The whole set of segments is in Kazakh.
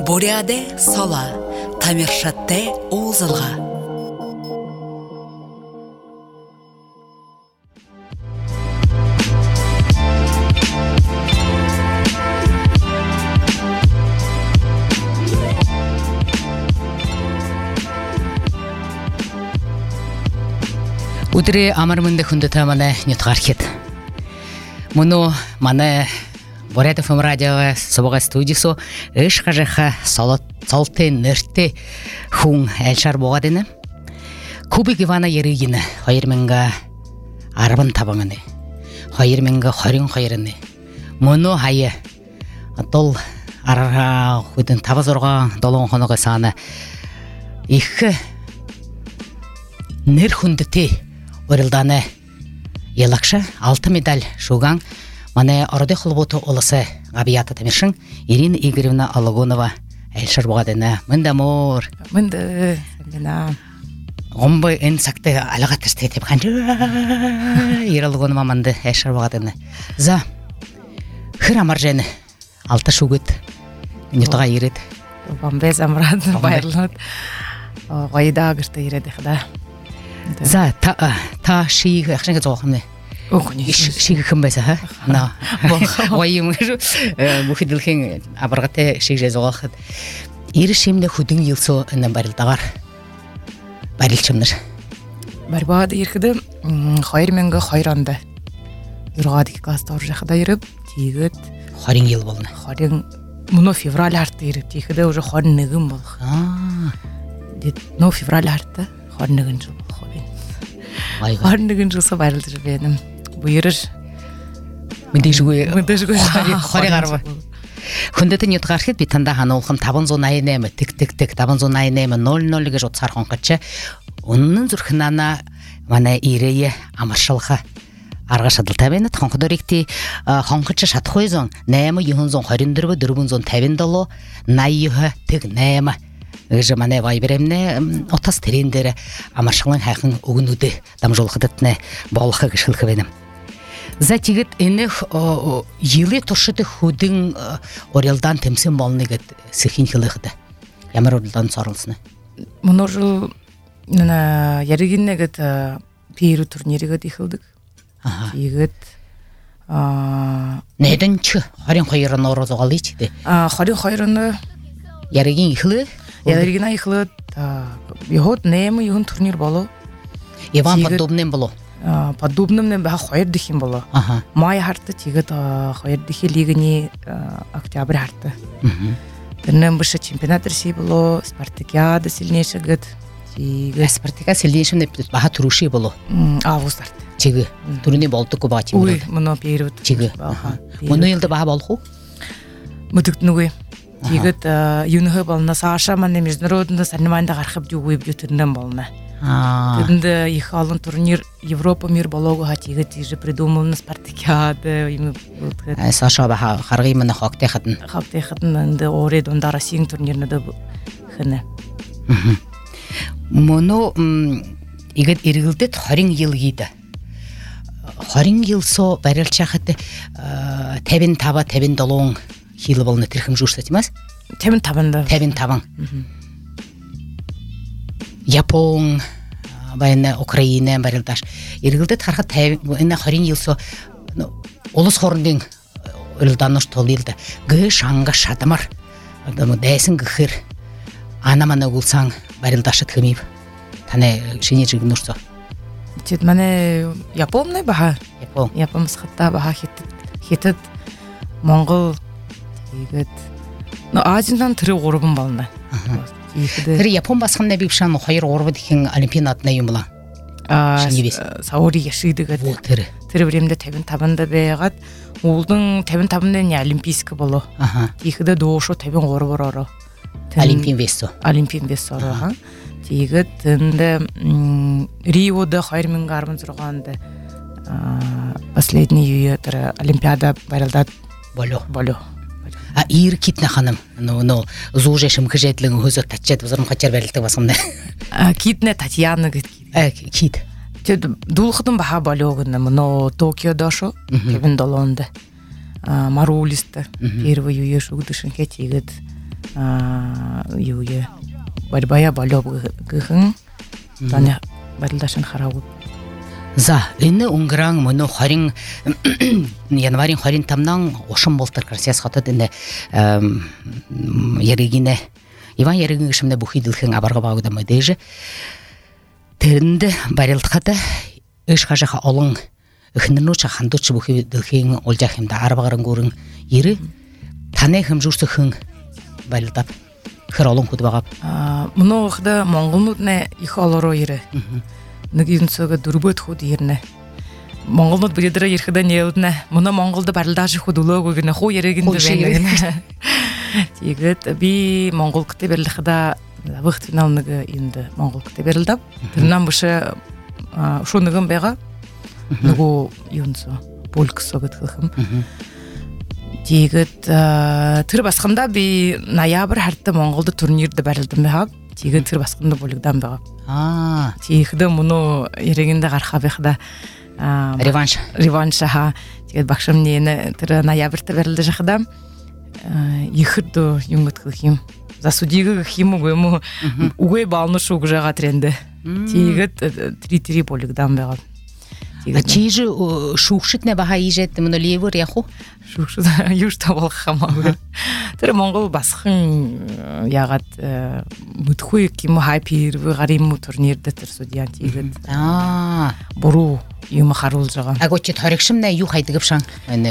Боряде сола, тамиршатте оозылға. Удре амармынды хүндөтө мана нютгархет. Муну мана Боряде фм радио собога студисо эш кажаха солте нерте хүн элшар богадыны. Кубик Ивана Еригина 2010 табаңыны. 2022-ны. Муну хайы дол арага хүдэн табазорга долон хонога саны их нер хүндөтө Орылданы елакша 6 медаль шуган мане ороды хулбуту олысы габията тамиршин Ирина Игоревна Алагонова элшар богадына мындамор мында сәлена омбы эн сакты алага тесте деп канча Алагонова манды элшар богадына за хырамаржен 6 шугут нютага ирет бомбе замрад байрлат гайда гырты ирет хада за та ши ахшенге зохмне шиги кім байса ха на ойым бухидилхин абаргате шиге зохат иришимне худин йылсо энен барылдагар барылчымныр барбады иркиде 2022 юргадык класста оржахда иреп тигет 20 ел болны 20 муну февраль арты иреп тигеде уже 20 бол дит но февраль арты 20 жыл хобин 20 жыл собарылды беним буйрыр мындыжгүй хоригарбы хүндөтө нютгархет битанда ханолхым 508 тик 508 00 гэж утсаар хонгочча уннын зүрхнана мана ирее амаршалха аргашадылта бенет хонгодорикти хонгочча шатхойзон 8 450 найюха тиг 8 Эже мане вайберемне отас терендере амаршалын хайхын өгүнүдө дамжолхыдытны болгы кышылхы бенем. За тигет энех йылы туршыты худын орелдан темсен болныгыт сыхин хылыхыды. Ямар орелдан сарылсыны. Муну жыл нана ярыгиннегет пиру турниригет ихылдык. Тигет неден чы харин хайрын орозогалы ичти. Харин хайрыны ярыгин ихлы Ярыгина ихлы йохот нема йохун турнир боло. Иван подобным боло. Подобным ба хайр дихим боло. Май харты тигет хайр дихи лигни октябрь харты. Тенем быша чемпионат России боло, спартакиада сильнейшегет. Тигет спартакиада сильнейшем баха туруши боло. Август арты. Тиги турни болду кубати. Ой, муну период. Тиги. Муну елде баха болху? Мудыктнугуй. Тигет юнхы болна Саша мане международный соревнования гархып жугуй бютүрдөн болна. Тенде их алын турнир Европа мир болого тигет же придумал спартакиада им Саша баха харгый мына хактехатын. Хактехатын инде оред онда Россия турнирне да хыны. Моно игет иргилдет 20 ел гийди. 20 ел со барылчахыты тебин таба тебин долоң хилы болны тирхим журсат эмес? Тебин табында. Тебин табың. Япон, байна Украина барылдаш. Иргилдет харха тебин 20 ел со олус хорындын ылданыш толилди. Г шанга шатамар. Адамы дэсин гыхыр. Анамана гулсаң барылдашы тхымип. Тане шине жигнурсо. Тет мане Японный баха. Япон схатта баха хитет Монгол тигет. Но Азиядан тирэ горбун бална. Тэр Япон басхын бившан 2 горбу дихэн олимпиадны юм була. Саури яшыдыгат. Тэр времде 55-да бегат. Улдың 55-ны олимпийский боло. Тигеде доошо 54 оро. Олимпиан весо. Тигет инде Риода 2016-да последний олимпиада барылдат боло. Ир китне ханым. Но зужешим кыжетлин өзөк тачет бузурум качар берилди басымда. Китне Татьяна кит. Тед дулхтун баха бологын, но Токиодо шо, кебин долонда. Марулиста. Первый юеш угдышын кетигет. юе борьбая болоб гыхын таня барылдашын харагу За, инне унграң моно харин январин харин тамнан ошын болтыр красиас хатат инне яригине Иван яригин шимне бухидилхэн абарга багда мадеже теринде барылдхата эш хажаха олон эхнэнүүч хандууч бухидилхэн олжахимда арбагаран гүрэн ири таны хэмжүүрсхэн барылдап хэр олон худ багап многохда монголнуудны их олороо ире нэг юнцога дөрбөт худ ирнэ монголнууд бидэрэ ирэхдээ нэлднэ мона монголд барилдааш худ өлөөгөө гэнэ хуу яригинд байна тэгээд би монгол гэдэг барилдахда вахт финал нэг энд монгол гэдэг барилдав тэрнэн биш шуу нэгэн байгаа нөгөө юнцо полксо гэдэг хэм тэгээд тэр басханда би ноябрь харта монголд турнирд барилдан байхаг тэгээд тэр басханда болгодан байгаа тийхдэ мөнөө яригиндэ гарахаа байхда реванш ха тэгээд багшамны тэр ноябрьт барилдаж хахда ихд юнгот гэх юм засудиг гэх юм уу юм үгүй баалны шуг жага тренде тэгээд три болгодан байгаа чиж шүүгшитнэ баха ижэт мөн левер яху шүүгшит юушта болох хамаагүй тэр монгол басхан ягаад мэдхгүй юм хайпер гарим турнирд тэр судьян тэгээд буруу юм харуулж байгаа агочи хоригшимнэ юу хайдаг шан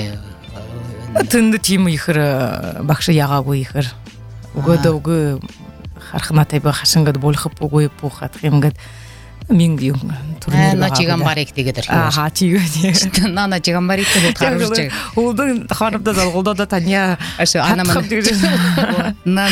тэнд тийм ихэр багш ягаагүй ихэр өгөөдөө хархнатай ба хашингад болох үгүй буухат юмгад минг юм турнир на чигамбарик тэгээд тэгээд на чигамбарик тэгээд харж уулын харапда залгуулда таня анаман на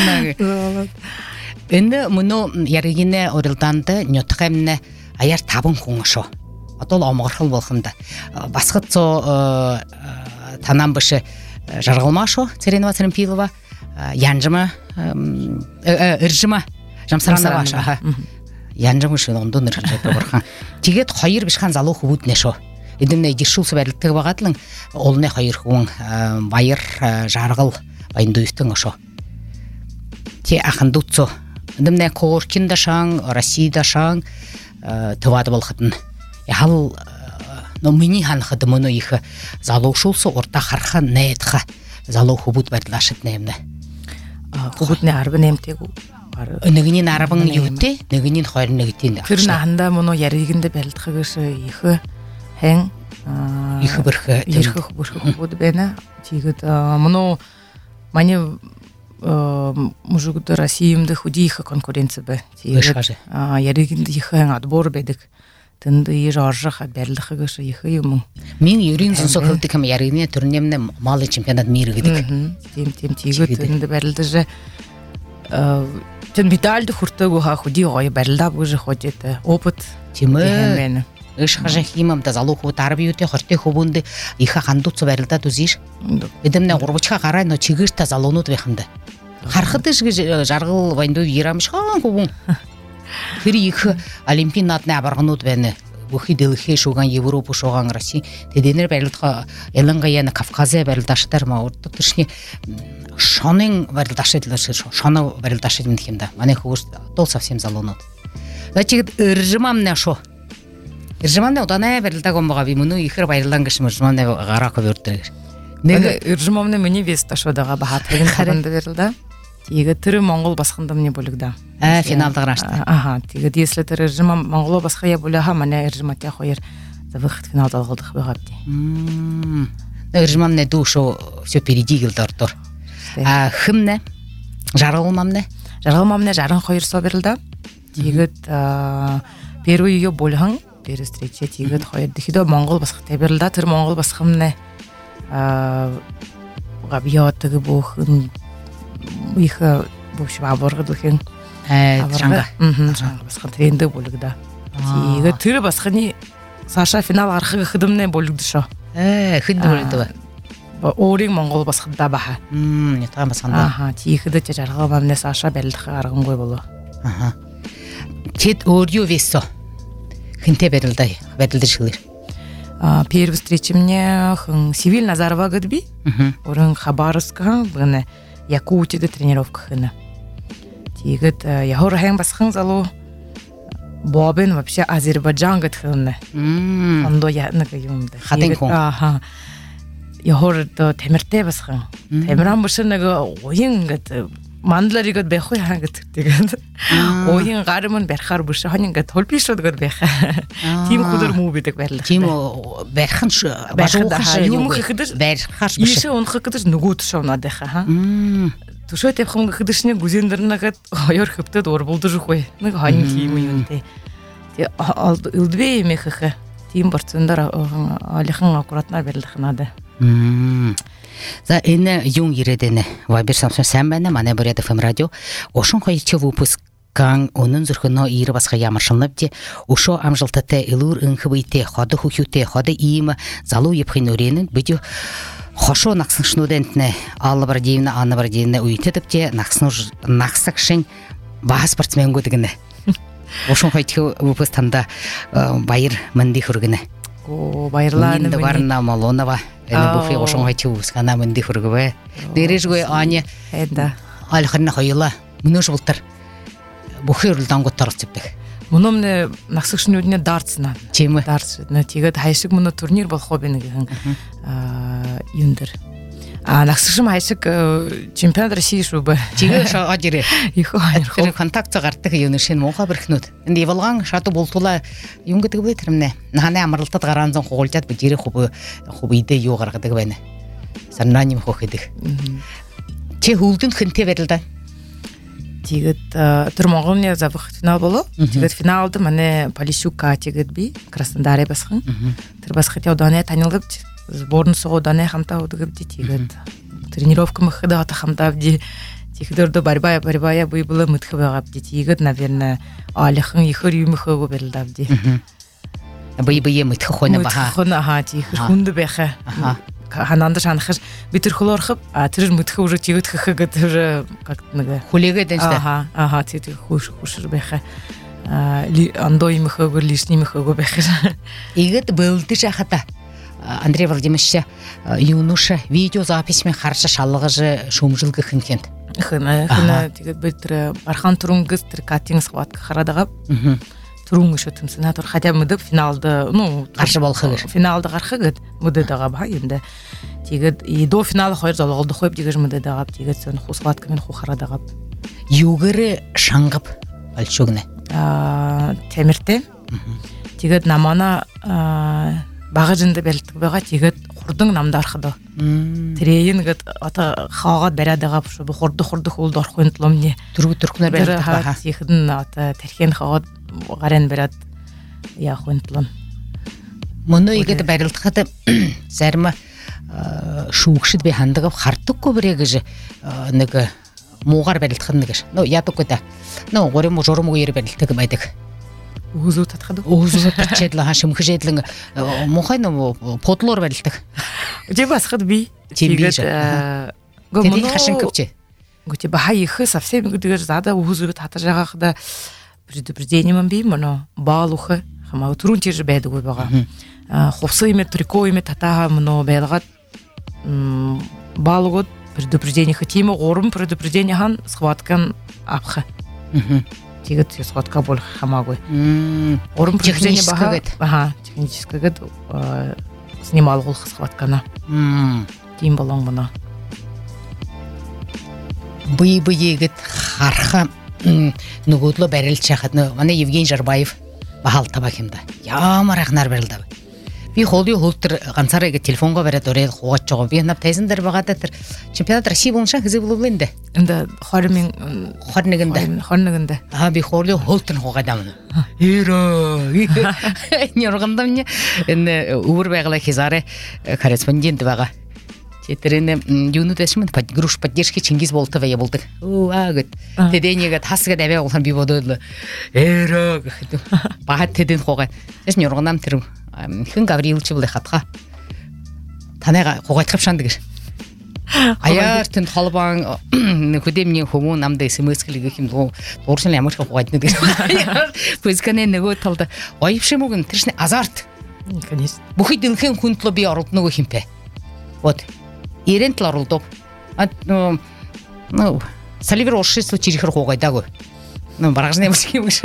энэ мөнө яригинэ орилданта нютхэмнэ аяар 5 хүн шо одоо л омгорхол болохомда басгацоо танам биш жаргалмашо Церенова Церемпилова янжма иржма жамсарана баша янжам шиг ондон нэрхэж байгаархан тэгээд хоёр бишхан залуу хөвүүднэ шо эдэмнэ жишүүлс барилдаг багадлан олны хоёр хүн баяр жаргал баяндуйтан шо ти ахандуцо эдэмнэ кооркинда шан Россияда шан төвад болохтэн яхал но миний ханахад мөнө их залуушуулсан урта харха найдха залуу хөвүүд барилдашд нэмнэ хөвүүдний 18-ийг нэгний 10 юутэй нэгний 21-ийн тэр нанда мөнө яригэндэ барилдахгүйс их хэн их бэрх хөвүүд байна тэгээд мөнө маний мужигд Россиямд худих конкуренц бай тэгээд яригэнд их хэн отбор байдаг тэнд ир оржих барилдахгүйс их юм мен ерийн сонсох хэлдэг юм яригны турнирны мал чемпионат мир гэдэг тийм тэгээд тэнд барилдаж тэн медальд хүртээгөө ха худи гоё барилдав гэж ходжет опыт тийм ээ эш хажих юмда залуу хүү дарбиутэй хортой хөвөнд их хандууц барилдаад үзиш эдэмнэ гурвчха гараа нөө чигээртэй залуунууд байханда харахад гэж жаргал баяндуу ирамш хаан хөвөн тэр их олимпийн наадны абарганууд байна бүхий дэлхий шуган Европ шуган Росси тэднэр барилдах ялангуяа Кавказын барилдашдар ма урд төршний шонын барилдашдлаас шоно барилдашд гэх юм да манай хөөс дол совсем залуунууд лачиг иржмамна шо иржмамна удаанаа барилдаг юм байгаа би мөнөө ихэр баярлан гэж иржмамна гараах өрдөрөг нэг иржмамна миний веста шодаага бахатгийн харанд барилда тэгээд тэр монгол басханд миний болгода финалд гарааштай тэгээд если тэр иржмам монгол басхая булаха манай иржматай хоёр завхт финалд алгадах байгаа би иржмамна душо всё впереди гэлдортор хэмнэ жаргалмамнэ 62 сая барилда тэгээд первый ее болхан первый встреча тэгээд хоёр дэхидо монгол басхтай барилда тэр монгол басхамнэ габиотэг бүх их бовш баборгод үхэн чанга басхан трендэ болгода тэгээд тэр басханы Саша финал гарахыг хөдөлмөрнө болгодшоо хэд болгодоо өөрийн монгол басханда баха нэтгэн басханда тийхэд жаргал бамнэ Саша барилдах аргангүй болоо тэд өөрийн весо хинтэ барилдаж хэлэр первый встреча мне Сивиль Назарова гэдби өрөн Хабаровска гэнэ Якутияда тренировка хына. Тигет яхор хэм басхан залу бобен вообще Азербайджан гат хына. Ондо янага юмда. Хатенхон. Аха. Яхор то темиртэй басхан. Темиран бушнага оин гат мандларигад бэхүй хангат тэгээд оин гармын бархаар бүш хонин гат толбишуд гад бэх. Тим худэр муу бидэг байрлах. Тим бархан юм хэхэдэр бархаар ийшээ унах гэдэг нөгөөд шовнаад байха ха. Төшөө тавьхан гэхдэршний гүзэндэрнэгэд хоёр хөвтөд урбулдаж өгөө. Нэг хонин юм юм те. Тэг үлдвэ юм хэхэ. Тим борцондор олихан аккуратнаар барилах надаа. За энэ юм ирээдэнэ. Viber Samsung сайн байна. Манай Бурят FM радио. Ошон хоёрчиг выпускан өнөн зөрхөнөө ир басга ямаршилнавди. Ошо амжилттай илүүр өнхвэйтэй ходы хөхөтэй ходы ийм залуу явахын өрөөнөнд видео хошоо нагсаншнуудэнтнэ албар дивна анбар дивна үйтэдвче нагсагшин бас спортсменгүүд гэнэ. Ошон хоёрчиг выпуск танда баяр мэнди хүргэнэ. Баярлалаа. Энд варна малонова. Энэ бүхий ошон хоёрчиг выпускана мэнди хүргэвэ. Дээрээжгүй аня эда алхарна хоёла мөнөш бултар бүхий өрөлдөнгөт торцовдаг. Мөнөмнө нагсагшнуудны дартсна. Чимэ Дартс нэ тэгээд хайшиг мөнө турнир болох уу бинэг юндэр. Нагсагшим хайшиг чемпионат России шүү бай. чигээ шаажирэ. Их хоёр контакт гардаг юм шин муухай бэрхнүүд. Энд явалган шату бултула юм гэдэг бай тэрмнэ. Наханы амралтад гараанзан хугуулжаад бижирэ хубидэ юу гаргадаг байна. Санааним хөхөдөг. Чи хөлдөнд хэнтэй байл да. Тэгээд тэр Монголны завх финал болоо. Тэгээд финалд манай Полищука тэгээд би Краснодарэ басхан. Тэр басхад явданы танилгавч сборны сууданы хамтаа удагвди тэгээд тренировка махада хамтаа авди. Тэгэхдөрдө барбая буй было мэтхэ байгавди. Тэгээд наверное алихан ихэр юм хөөг байлдавди. Бие мэтхэ хойно баха. Хойно хаа тийхэр хүнд байхаа. Хананда шанахш би тэр хлорхып тэр мэтхэ үрэ тэгээд хэхэд тэр как нэг хүлээгээд байна. Аха тэр хүшэр байхаа. Андоо юм хөөг лишний юм хөөг байхаа. Игэд бэлдэж хата. Андрей Владимирович юуноша видео записьмен харша шалгаж шөмжөлгөх хинхэнд. Хна тэгээд би тэр бархан түрүнгс тэр катинг схватка харадагаа. Түрүүн шөтөмсөн надад хадаа мэдэв финалд гарч болох гэж. Финалд гарах гэд мэдэд байгаа ба юмда. Тэгээд до финал хоёр золголдох хөв дигэж мэдэд байгаа. Тэгээд сон хусгат кэмэн хухарад байгаа. Югэр шангап алчугнэ. Темиртэй. Тэгээд намана багажинд бэлдэг байгаа. Тэгээд хурдан намдархад. Тэрийн гэд одоо хаагаад бариад байгаа шүү. Хурдх үлд орохын тулмны түргнэр бариад байгаа. Ихэн одоо тархин хаагаад гарын бариад яахын тулм. Мөнөө игэд барилдахад зарим шүүгшид би хандгав хардаггүй бэрэ гэж нэг муугар барилдах нэг гэж. Ядаггүй да. Горим журмгүй яр барилдаг байдаг. Үзүү татхад. Үзүү татчаадла хашимхэжэдлэн мухай подлоор барилдаг. Жи басхад би тэгээд гомно хашинквч. Гүти баха их совсем гэдгээр зада үзүү татаж байгаахда предупреждением би мано баалуха хамаа түрүүн чиж байдаг байгаа. Хувсан юм трико юм татаа мано байлгаад баалгууд предупреждение хотим 3 предупреждение хан схваткан авха. Тэгээд схватка бол хамаагүй. 3 предупреждение баха. Аха, технически гэд снималгуулах схваткана. Тим болон мано. Бие-биегэд харха нөгөөдлөө барилж хахад манай Евгений Жарбаев бахал табах юм да. Ямар ахнаар барилдав. Би холын хөлтөр ганцаараа ингэ телефонго бариад өрөө хуугач байгаа. Би нав тайзан дээр байгаа тэр чемпионат России болоншаа хэзээ болов энэ. Энд 21-нд. Би холын хөлтөр хуугаад авна. Ирөө. Нёргандамне энэ өвөр байгалаа хизаарэ корреспондент байгаа. Тэрэн юунуудашмын груш поддержки Чингис Болтова я болдог. Гэд. Тэдэнийгээ тасгээд аваа улаан би бодоод эрөө гэхэд баат тэдэн хуугаа. Тэс нёргонам тэр хэн Гаврилович бол хатга. Танайга хугайтгав шанд гэж. Аяар тэнд холбоон хөдөөмний хүмүүн намд SMS-гэлэг юм дуу дууршин ямар ч хугайтна гэж. Пүскэнэ нөгөө талд оёвшмог энэ тэршний азарт. Конечно. Бүхий дэнхэн хүндлөө би оролдно хэмпэ. Вот. Ирэн тал оролдов. Ну, Саливер ошшесло чирихер хогайдагы. Ну, баражне мышкимыш.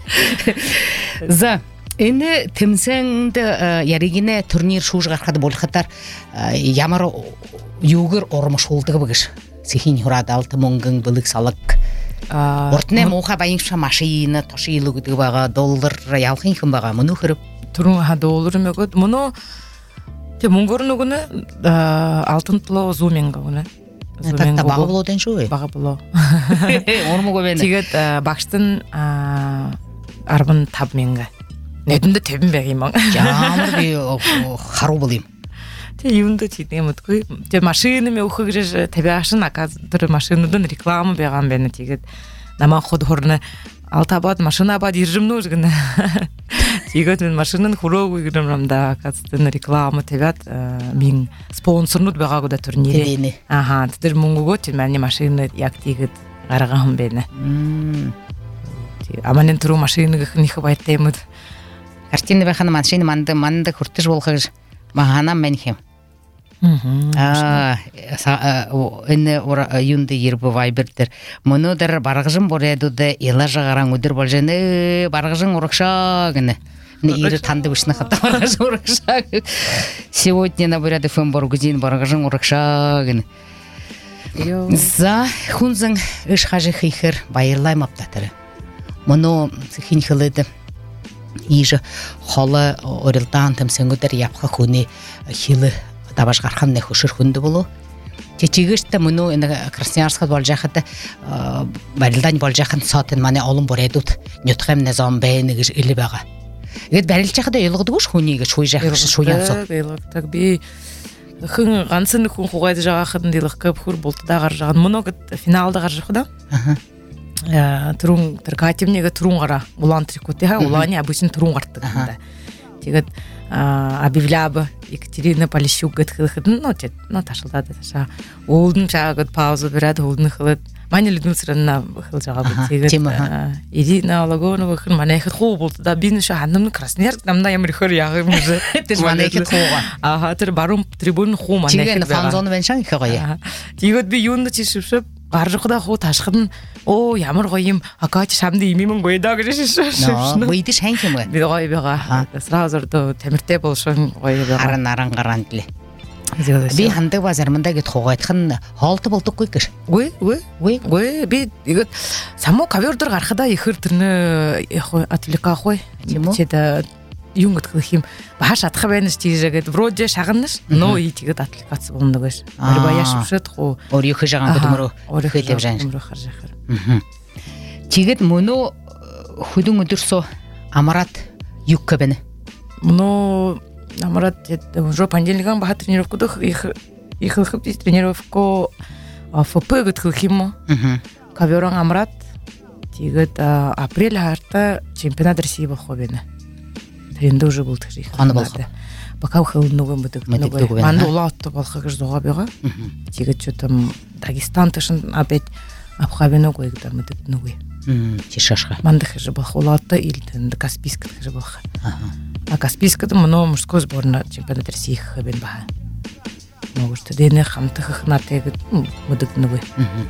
За эне темсеңде яригине турнир шужгархады болхатар ямар югер ормош олдыгы быгыш. Сихин хурада алты монгын былык салык. Ортне моха байынша машина тошилы гыдыгы бага доллар ялхин кым бага муну хырып. Турун доллар мөгөт. Муну те монгорну гуна алтын тыло зуменга гуна. Татта бага боло ден шуй. Бага боло. Ормо көбені. Тигет бакштын арбын табменга. Нединде тебин бегиман. Жамыр би хару болым. Те юнда тидем өткөй. Те машинами ухыгрыж тебяшын акадыр машинадан реклама беган бени тигет. Нама ходхорны алтабад машина бад иржимну жгына. Тигет мен машинын хурогу играмда акадыр реклама тебят мин спонсорнут бега года турнире. Ага, тидер мунгуго мен машина як тигет гараган бени. Аманен туру машинага хнихы байтемут. Картина бахана машина манда хуртыш болхыж махана менхем. Эне юнды ербі вайбердер. Мұны дыр барғыжын борядуды ела жағаран өдір болжаны барғыжын ұрықша гіне. Ири танды вышны хатта барғыжын ұрықша. Сегодня на боряды фэн боргузин барғыжын ұрықша гіне. За хунзың үш қажы хейхер байырлай маптатыры. Мұны хин хылыды. Ижі холы орылдан тәмсен япқа хуны хилы табашгархан не хушыр хүнді болу. Чечигішті мұны Красноярскат болжақыды бәрілдан болжақын сатын мане олым боредуд нөтқем незам бәйінігіш үлі бәға. Егет бәрілчақыда елғыды ғыш хүнегі шуй жақшы шуян соқ. Елғыдық бей хың ғансын хүн хуғайды жағақыдын дейлік көп хур болты да ғар жағын. Мұны финалды ғар жақыда. Турун теркатимнеге турун гара улан трикоте ха улани обычно турун гартты. Тигет объявляба Екатерина Полищук гытхылхыдын, ну ташылдады таша. Олдун чагыт пауза берет, олдун хылыт. Мане людун сырына хылжага бит. Тигет Ирина Лагонова хын манехет хоо болду да бин ша ханымны Красноярск намда ямыр хыр ягым уже. Тез манехет хоога. Ага, тер барум трибун хоо манехет. Тигет фанзоны беншан хогая. Тигет би юнда чишипшип гаржықда хо ташқыдын, о, ямар қойым, акачы шамды емеймін қойда көреші. Бұйды шән кем ғой? Беді қой беға. Сразырды темірте болшын қой беға. Аран қарантылы. Би ханды базармында кет хоғайтқын халты болдық қой кіш? Ой, би само кавердыр қарқыда ехір түрні атылықа қой. Чеді юнгыт қылхим. Баш атқа бәніш тейжігіт. Вроде шағыныш, но и тегіт атликасы болынды көш. Барбая шыпшыт қо. Ори үхі жаған күдіміру. Ори үхі жаған күдіміру қар жақыр. Тегіт мұны хүдің үдірсо амарат юк көбіні? Мұны амарат уже понедельникан баға тренировкудық. Ихылхып дейс тренировку ФП гыт қылхим. Каверан амарат. Тегіт апрель арта чемпионат России бол хобені. Тренді уже бұл тірі. Қаны болғы? Бақау қылынуғын бұдық. Манды ола атты балқы кіш доға беға. Тегет чөтім Дагестан тышын апет апқабені қойгіда мұдық нүгі. Тешашға? Манды кіжі балқы ола атты илтінді Каспийскіт кіжі балқы. А Каспийскіті мұны мужской сборна чемпионат России қыбен баға. Мұғышты дені қамты қықына тегет мұдық нүгі.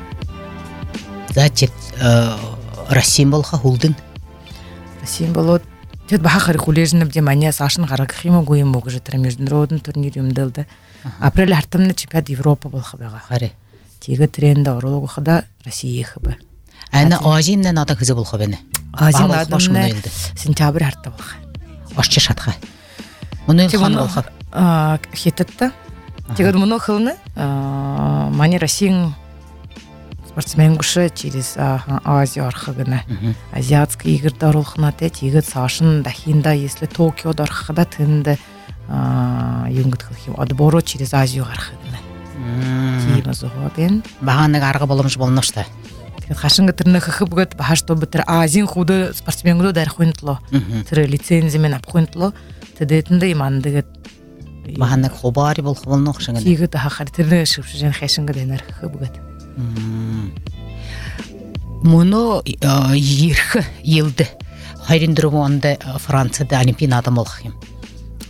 Затет Россиин болға хулдың? Россиин болот. Тет бахар хулежны бде мания Сашын гарагхима гуем могы жетер международный турнир юмдылды. Апрель артымны чемпионат Европа болха бега. Харе. Тиге тренда орологу хада Россия хыбы. Ана Азииннен ада кызы болха бене. Азиин адымны сентябрь арта болха. Ашчы шатха. Мұны хан болха. Хететті. Тиге мұны хылны мани Россиян спортсмен күші через Азия арқығына. Азиатская игрда орылқынаты, тегіт Сашын дахинда, если Токиода арқығыда тынды юнгыт қылхим. Отбору через Азию арқығына. Тиімі зұға бен. Бағаныг арғы болымыш болынышты. Қашынғы түріні қықы бұғыт, бағашты бұтыр Азин худы спортсмен күді дәр қойынтылы. Түрі лицензимен ап қойынтылы. Тедетінді имандығыт. Бағаныг хобари болқы болын оқшыңын. Тегіт ақар түріні шықшы жен қашынғы дәнер қықы бұғыт. Мұны ерхі елді хайрендірі онды Францияда олимпиада болғым.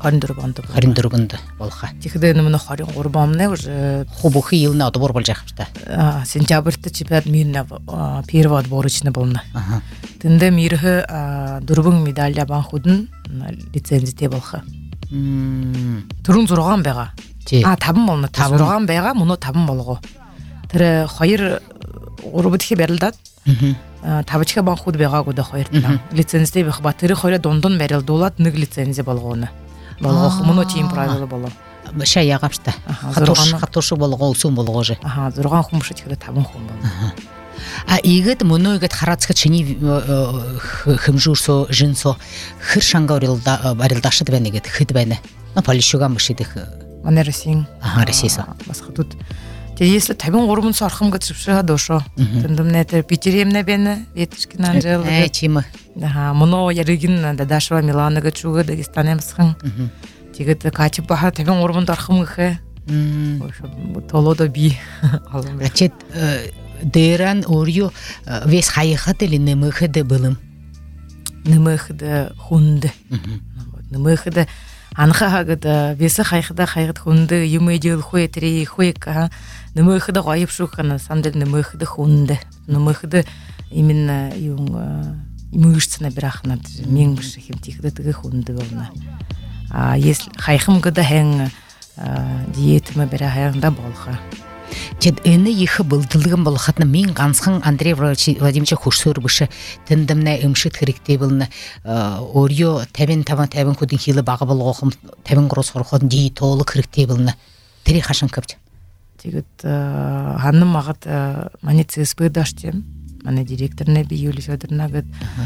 Харин дөргөндө болха. Тихде нэмэна харин гурбамне уже Хубухи йылна отбор болжакпта. Сентябрьда чемпионат мира первый отборочный болна. Тинде мирхе дурбун медаль бан худын лицензия болха. Турун зурган бага. Табын болна. Зурган бага, муну табын болго. Тире хайыр гурбутхи берилдат. Табычка бан худ бага года хайыртна. Лицензия бага батыры хайыр дондон берил долат ник лицензия болгоны. Болго муну тим правила боло. Шай ягапшта. Хатошы болго усун болго же. Зурган хумшы тиде табын хум болна. Игет муну игет харацка чини хымжурсо жинсо хыршанга барилдашы дебенегет хидбене. На полишуган бышидих. Манерсин. Ресиса. Басқа тут. Если табын горбун сархым гыцыпшы дошо. Тындымне те Питеремне бені ветишкин анжел. Чимы. Муно ярыгин дадашова Милана гычуга Дагестанемсхын. Тигет катып баха табын горбун тархым гыхы. Толодо би. Ачет Дэран орью вес хайхат или немыхыды былым. Немыхыды хунды. Немыхыды анхагыды весы хайхыда хайхыд хунды юмедил хуетри хуека. Немыхыды гайып шука на самом деле немыхыды хунды. Немыхыды именно мышцы набирахна. Мен бышхим тихыды тыгы хунды болна. А если хайхым гыда хэн диетиме бирахында болха. Тед эне ихы былдылыгын болхатны мен гансхан Андрей Владимирович хушсөр бышы тендемне имшит хирикте былны орьё табин худин хилы багы болгохым табин грос хорходун ди толук хирикте былны тери хашын кыпчы. Тегет ханным магат мани ЦСП даштем мани директорне би Юлия Федоровна гыт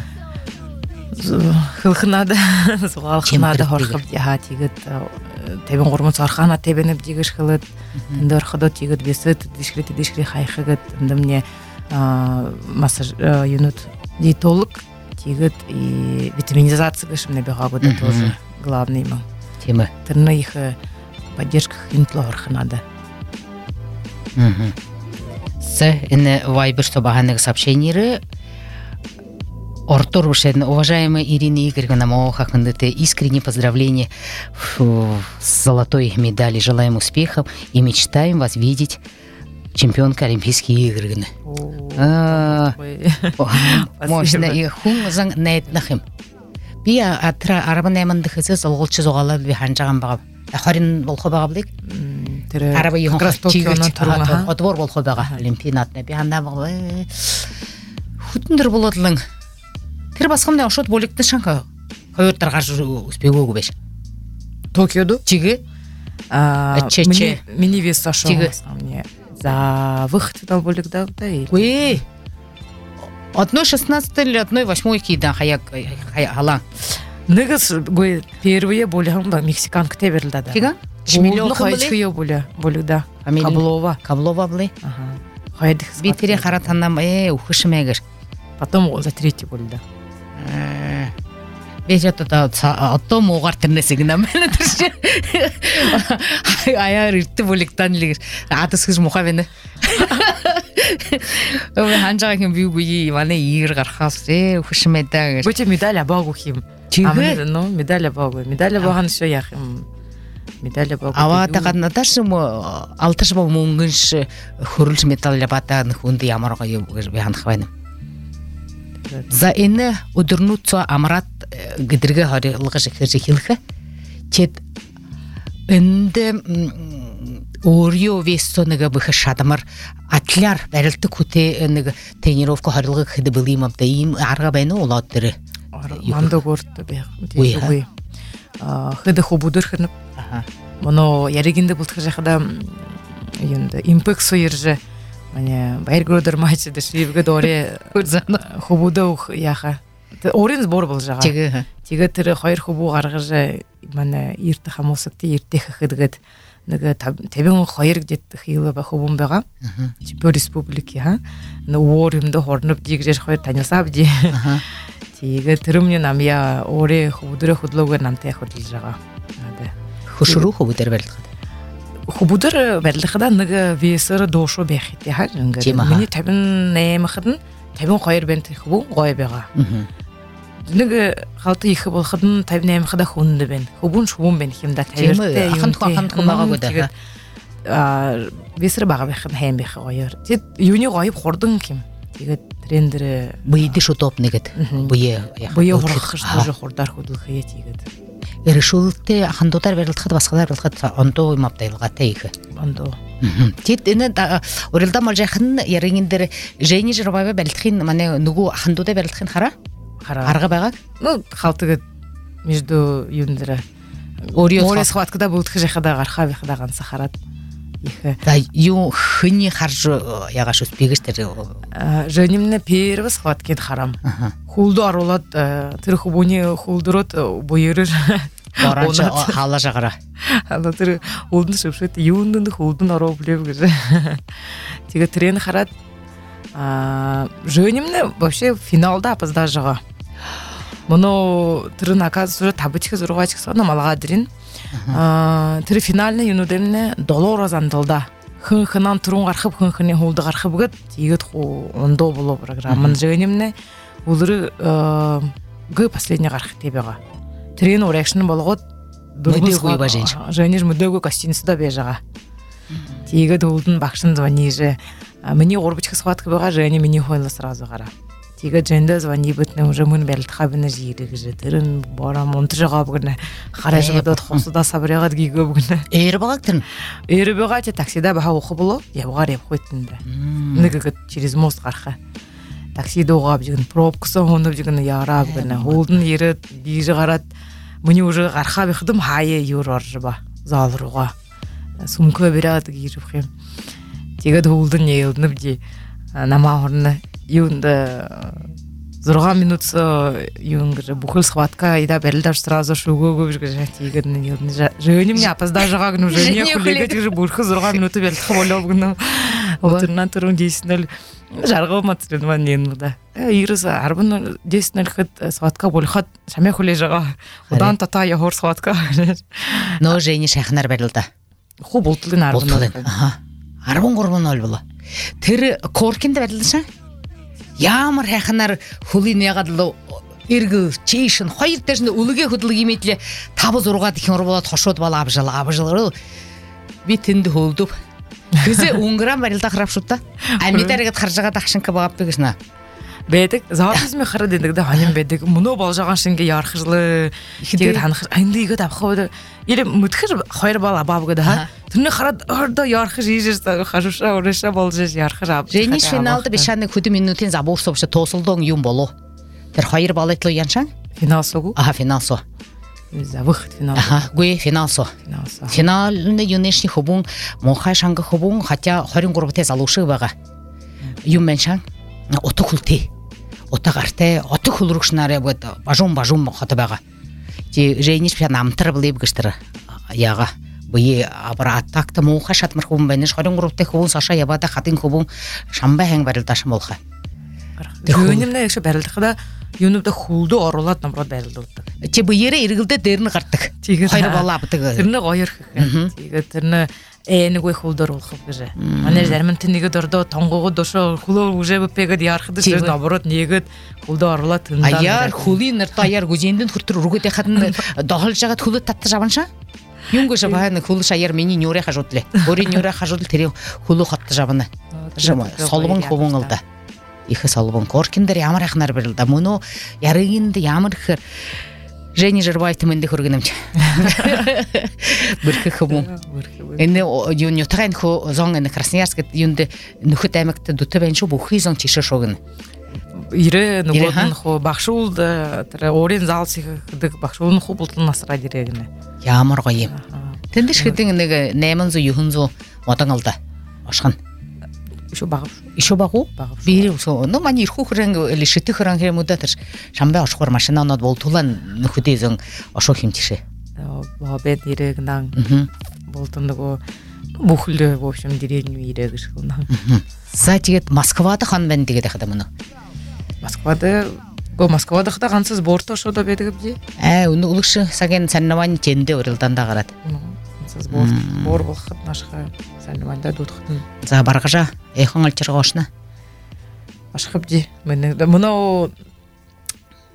хылхынады зугалхынады хорхып яха тегет табин гормон сархана табинеп дигиш хылыт Ндор ходот тигет бесет дишкри хайхагат ndamne массаж юнут диетолог тигет и витаминизация гышмне бегагода тоже главный ма тема тырны их поддержка хинтлор надо. С эне вайбер собаганных сообщений Артур Ушен, уважаемая Ирина Игоревна Мохахандете, искренние поздравления с золотой медалью. Желаем успехов и мечтаем вас видеть чемпионкой Олимпийских игр. Можно и хумзан нет нахим. Бия атра арабанеман дхизы золголчу зогалар биханжаган багаб. Харин болхо багаблик. Араба юн хачигыр отбор болхо бага олимпиадна биханда багаб. Хутндыр болодлың. Тэр басхамда ошот боликты шанка хоёртарга успег беш. Токиодо? Чиги? Мини вес сошел. Мне за выход дал болик да и. Ой. 1.16 или 1.8 кида хаяк халан. Негас гой первые болихамда мексиканка теберлда да. Чига? Шмилёв хайчкыё болик да. Каблова были. Ага. Хайдых. Битере харатаннам ухышмегер. Потом за третий боль да. Бежата ото моғартырнесігінен мәні тұршы. Аяр үртті бөліктен легір. Атысыз мұқабені. Ханжаға кем бүйгүйі, ваны иір қарқас. Хүшіметтен. Бөте медаль абағу кем. Чигі? Медаль абағу. Медаль абаған шо яқым. Медаль абағу. Ава тақадын аташы мұ, алтыш бұл мұңғынш хүрілш металл лабатағын хүнді ямарға бейхан қабайным. За эне удурнуцо амрат гидерге харылга шекерже хилха чет энде орьё вессонага быха шадамар атляр барылты куте нега тренировка харылга хиде былым абдаим арга бэне улаттыры манда горты бе хиде хубудыр хинеп моно яригинде бултка жахада енді импек сойыржы Мане байргодер матчы дешивге доре хубудаух яха. Орин сбор был жага. Тиге тире хайр хубу гаргыжы мане ирте хамосыкты ирте хыдгыт. Неге табин хайр где хилы ба хубум бага. Чемпион республики ха. На оримде хорнуп дигжер хайр танылсап ди. Тиге тирымне нам я оре хубудуре худлуга нам те худл жага. Хушуру хубудер бердик. Хубудыр бәрліқіда нығы весірі дошу бәхетті ха жүнгір. Мені табын нәйемі қыдын, табын қойыр бәнті хубу қой бәға. Нөге халты ихе болхадын табнем хада хунды бен. Хубун шубун бен химда табирте. Ахан кумага года. Бесер бага бехин хем бехи гойер. Тет юни гойып хордың ким. Тигет трендері быйды шу топ негет. Бые хорхыш тоже хордар худыл хыя тигет. Решулте ахандотар берилтхат баскалар берилтхат онто оймаптайлга тейхи. Ондо. Тет эне орилда малжахын ярингиндер Жени Жырбаева белтхин мане нугу ахандота берилтхин хара? Арга бага? Ну, халтыгы между юндера. Море схваткада бултхы жахада гарха бихдаган сахарат. Да ю хыни харжу ягаш успегиштер. Женимне первый схваткен харам. Хулду арулат тырхубуни хулдурот бойырыр. Оранча хала жагара. Ала тыр улдун шыпшет юндун хулдун ару билеп гыжы. Тиге трен харат. Женимне вообще финалда опоздал жага. Моно тырын оказывается табычка зургачка сана малга дирин. Тыры финальный юнудемне долора зандылда. Хын-хынан турун гархып хын-хыне хулды гархып гыт тигет ху ондо боло программан женимне улыры гы последний гархып тебега. Трен орекшн болгот дургуй бажен. Жениш мөдөгө гостиницада бежага. Тигет улдун бакшын звониже. Мне орбочка схватка бега Женя мне хойла сразу гара. Тига женде звонит битне уже мын белт хабына жири гыжы тырын бара монтажга бүгүнө каражыга да хосуда сабырыга гиге бүгүнө эйр багактын эйр багача таксида баха оку боло ябгар яп койтунда ныгы через мост карха таксида огап жигин пробкасы ондоп жигин ярап бүгүнө олдун ери бири карат мне уже карха бихдым хае юрор жыба залруга сумка берат гирип хем тига олдун елдип ди намагырны юнда 40 минут юнгер бухыл схватка ида берилдаш сразу шугу гыжгы тигерне юнда женим не опоздал жагагын уже не хулега тиже бухыл 40 минут берилди болобгын отурнан турун дейсинел жаргы материал ненда ирис арбын дейсинел хат схватка болхат шаме хуле жага одан тата я хор схватка но жени шахнар берилди ху болтулын арбын арбын горбон олбула тэр коркинде берилди Ямар хаханар хулин ягадлы эргү чейшин хоёр тажны үлге хөдлөг имэтле 5-6 дахин урболот хошууд бала абжал битэнд хөлдөв хэзээ унграм барилда харапшута амитарагт харжага дахшинка багап бэгшна бэдэг заатсми харад эдэгдэ ханим бэдэг мөнөө болж байгаа шингээ ярахжлы тэгээд ханах андыйгд авах или мөтхөр хоёр бал абавгад тэрний харад ордо ярахж ийжээс хашуша урэша болж ярахж ав Жениш финалда бишаны хөдө минутын забуурсовш тоосолдон юм болоо тэр хоёр балайтлуу яншан финалсоо финалсоо завых финал гүй финалсоо финалны юнешни хобун монхай шанга хобун хотя 23-т залуушиг байгаа юм меншан отохулти отагарте отохулрукшнарэ бод бажум хата байгаа ти Жениш пя намтар блиб гыштыр яга бые абратакта монхай шатмар хобун бенеш 23-т хобун саша ябада хатын хобун шамба хэн барилдашым болха Жөнімне екші бәрілдіқі юнубда хулду орулат намрат бәрілді. Те бұйері ерігілді дәріні қарттық. Қайры бала абытығы. Тірні ғойыр қықы. Тірні әйіні қой хулдар олқып кіжі. Ане жәрмін тінегі дұрды тоңғығы дошы хулы уже бүппегі диярқыды жүрін абырот негіт хулду орулат тындан. Аяр хулы нырта аяр гүзендін хүртір үргөте қатын дағыл жағат хулы татты жабанша? Юнгы жабаны хулы шайыр мені нөре қажудлы. Бөрі нөре қажудлы тері хулы қатты жабаны. Солыбын хобын ылды. Ихе солбон коркиндер ямар ахнар берилди. Муну ярыгинде ямар хыр Жени Жырбаевты менде көргөнөмчү. Бирке хобун. Эне юн ютаган хо зон эне Красноярск юнде нөхөт аймакта дутабен шу бухи зон чише шогын. Ире нугодун хо бахшулда тре орен залсыг дыг бахшулун хо бултун насра дирегне. Ямар гоём. Тэндиш хэдин нэг 800 900 модон алда. Ашхан. Ишо багу бири ну мани ирху хрэнг или шити хрэнг мудатэр шамбай ашхур машинанод болтулан нөхөдөө ашуу химтишээ бабэд ирэгнан болтондоо бухлээ в общем деревню ирэгшгүн за тэгээд Москвада хан бэн тэгээд хада мөн Москвада хата ганцс борто шода байдаг бий үлгш саген саннаван тендэ урилданда гараад бор болоход нашха саннаванда дутхтын за баргажа эхон алчырга ошна ашхып ди мөн мөнөө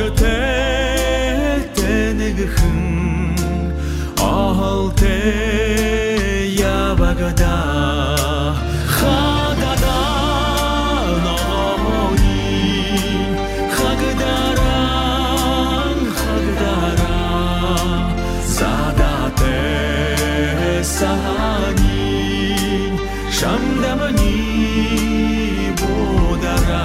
teneghin ahalte yabagada khadada noni khagdara sadate sahani shamdamani bodara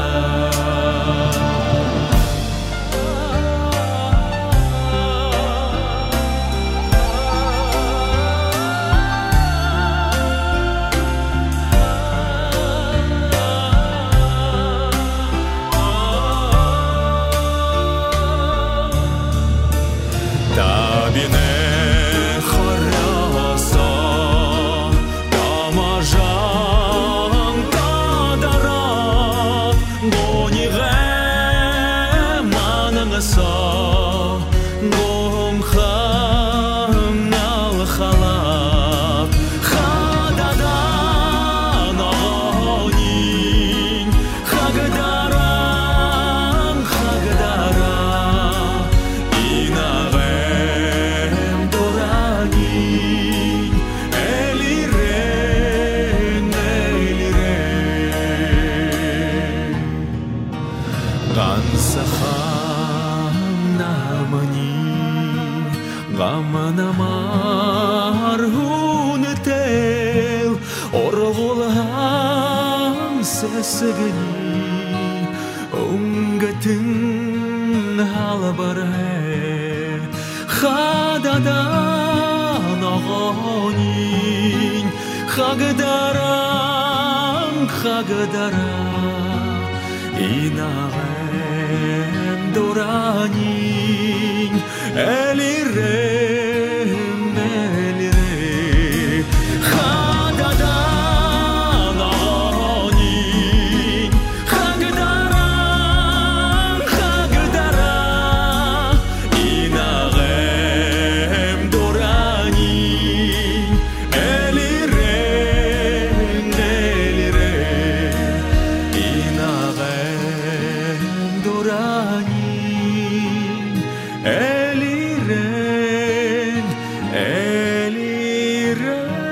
Gamanamar hunetel orgulham sesegini ungatin halbarhe khadada nagonin khagdara inagem doranin elire Eliren